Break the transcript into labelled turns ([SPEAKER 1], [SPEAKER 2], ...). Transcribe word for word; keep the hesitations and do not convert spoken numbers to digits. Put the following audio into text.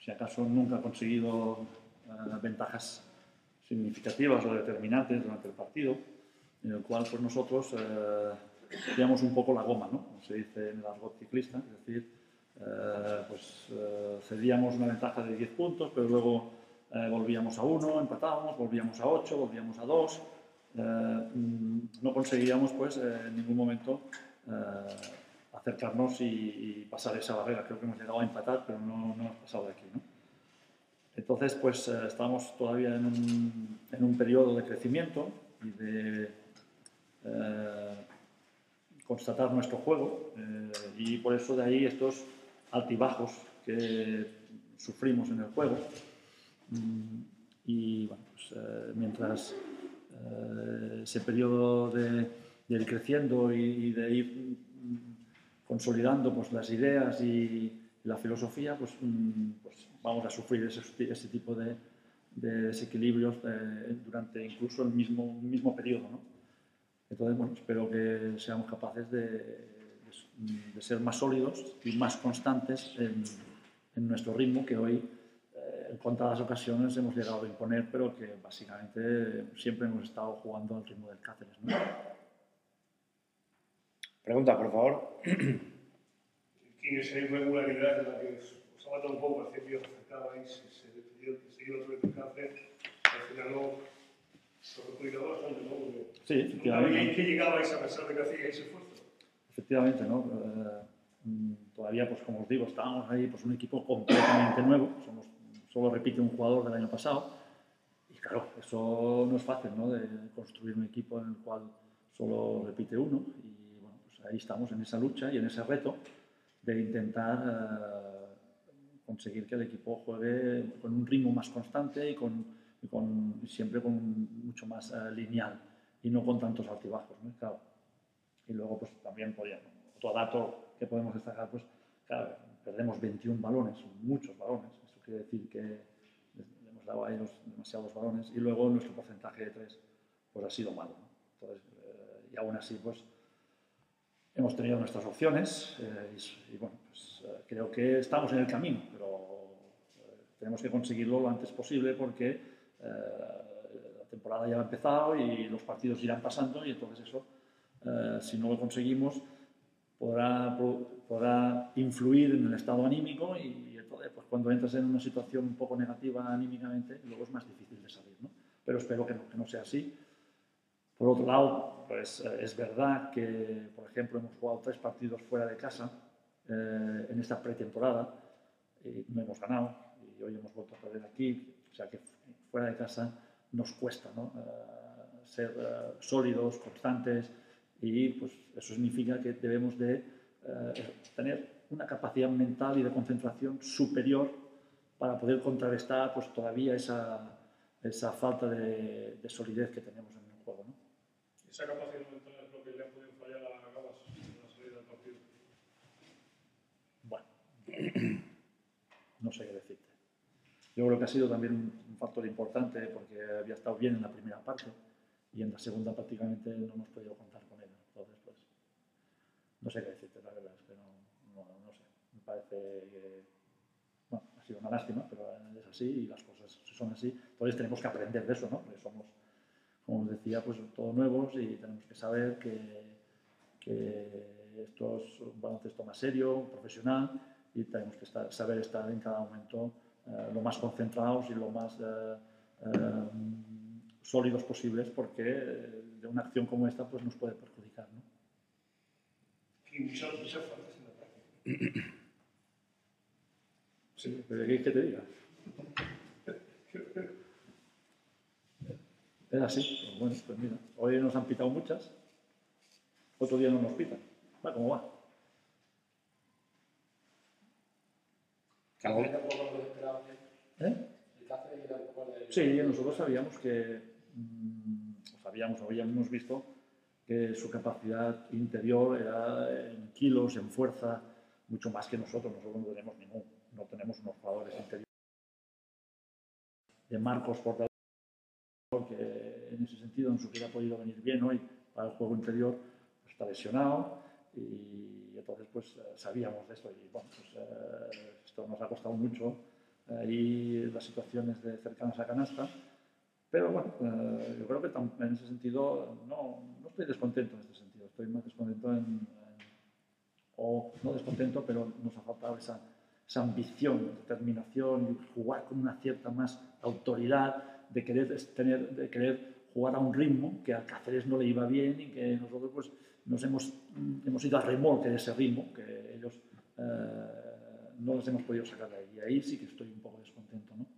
[SPEAKER 1] si acaso nunca ha conseguido uh, ventajas significativas o determinantes durante el partido, en el cual pues nosotros uh, tiramos un poco la goma, ¿no? Como se dice en el argot ciclista, es decir, uh, pues uh, cedíamos una ventaja de diez puntos, pero luego uh, volvíamos a uno, empatábamos, volvíamos a ocho, volvíamos a dos. Uh, no conseguíamos pues uh, en ningún momento uh, acercarnos y, y pasar esa barrera. Creo que hemos llegado a empatar, pero no, no hemos pasado de aquí, ¿no? Entonces, pues uh, estamos todavía en un, en un periodo de crecimiento y de uh, constatar nuestro juego, uh, y por eso de ahí estos altibajos que sufrimos en el juego. Um, y bueno, pues, uh, mientras Uh, ese periodo de, de ir creciendo y, y de ir um, consolidando pues, las ideas y la filosofía, pues, um, pues vamos a sufrir ese, ese tipo de, de desequilibrios eh, durante incluso el mismo, mismo periodo, ¿no? Entonces, bueno, espero que seamos capaces de, de, de ser más sólidos y más constantes en, en nuestro ritmo, que hoy en contadas ocasiones hemos llegado a imponer, pero que básicamente siempre hemos estado jugando al ritmo del Cáceres, ¿no?
[SPEAKER 2] Pregunta, por favor.
[SPEAKER 3] ¿Quién esa irregularidad en la que os ha matado un poco? Hace días acercabais, se decidió seguir otro del Cáceres, al final no os perjudicaba bastante, ¿no? Porque
[SPEAKER 1] sí, efectivamente.
[SPEAKER 3] ¿En qué llegabais a pesar de que hacíais esfuerzo?
[SPEAKER 1] Efectivamente, ¿no? Uh, todavía, pues como os digo, estábamos ahí, pues un equipo completamente nuevo, somos solo repite un jugador del año pasado, y claro, eso no es fácil, ¿no? De construir un equipo en el cual solo repite uno, y bueno, pues ahí estamos en esa lucha y en ese reto de intentar uh, conseguir que el equipo juegue con un ritmo más constante y, con, y con, siempre con mucho más uh, lineal, y no con tantos altibajos, ¿no? Claro. Y luego, pues también podíamos, otro dato que podemos destacar, pues claro, perdemos veintiún balones, son muchos balones. Quiere decir que le hemos dado a ellos demasiados balones, y luego nuestro porcentaje de tres pues ha sido malo, ¿no? Entonces, eh, y aún así pues hemos tenido nuestras opciones, eh, y, y bueno, pues eh, creo que estamos en el camino, pero eh, tenemos que conseguirlo lo antes posible, porque eh, la temporada ya ha empezado y los partidos irán pasando, y entonces eso, eh, si no lo conseguimos, podrá, podrá influir en el estado anímico, y pues cuando entras en una situación un poco negativa anímicamente, luego es más difícil de salir, ¿no? Pero espero que no, que no sea así. Por otro lado, pues eh, es verdad que, por ejemplo, hemos jugado tres partidos fuera de casa eh, en esta pretemporada, y no hemos ganado, y hoy hemos vuelto a perder aquí, o sea que fuera de casa nos cuesta, ¿no? eh, ser eh, sólidos, constantes, y pues eso significa que debemos de eh, tener una capacidad mental y de concentración superior para poder contrarrestar pues todavía esa, esa falta de, de solidez que tenemos en el juego, ¿no?
[SPEAKER 3] ¿Esa capacidad mental es lo que le ha podido fallar a Gabas en la salida del partido?
[SPEAKER 1] Bueno, no sé qué decirte. Yo creo que ha sido también un, un factor importante, porque había estado bien en la primera parte y en la segunda prácticamente no hemos podido contar con él. Entonces, pues, no sé qué decirte, la verdad es que no, no, no sé. Me parece que, bueno, ha sido una lástima, pero es así y las cosas son así. Entonces tenemos que aprender de eso, ¿no? Porque somos, como os decía, pues todos nuevos, y tenemos que saber que, que esto es un baloncesto más serio, profesional, y tenemos que estar, saber estar en cada momento eh, lo más concentrados y lo más eh, eh, sólidos posibles, porque de una acción como esta pues nos puede perjudicar, ¿no?
[SPEAKER 3] Y muchas, muchas faltas en la práctica.
[SPEAKER 1] Sí, pero ¿qué, qué te diga? Es así. Pues bueno, pues mira, hoy nos han pitado muchas, otro día no nos pitan. Va, ¿cómo va? ¿Eh? Sí, nosotros sabíamos que, mmm, sabíamos, habíamos visto que su capacidad interior era en kilos, en fuerza, mucho más que nosotros. Nosotros no tenemos ningún, no tenemos unos jugadores interiores de marcos portadores, que en ese sentido nos hubiera podido venir bien hoy para el juego interior. Pues está lesionado, y entonces pues sabíamos de esto, y bueno, pues eh, esto nos ha costado mucho ahí las situaciones de cercanas a canasta. Pero bueno, eh, yo creo que en ese sentido no, no estoy descontento en este sentido, estoy más descontento en, en o no descontento, pero nos ha faltado esa, esa ambición, determinación y jugar con una cierta más autoridad, de querer, tener, de querer jugar a un ritmo que a Cáceres no le iba bien y que nosotros pues, nos hemos, hemos ido a remolque de ese ritmo que ellos eh, no les hemos podido sacar de ahí. Y ahí sí que estoy un poco descontento, ¿no?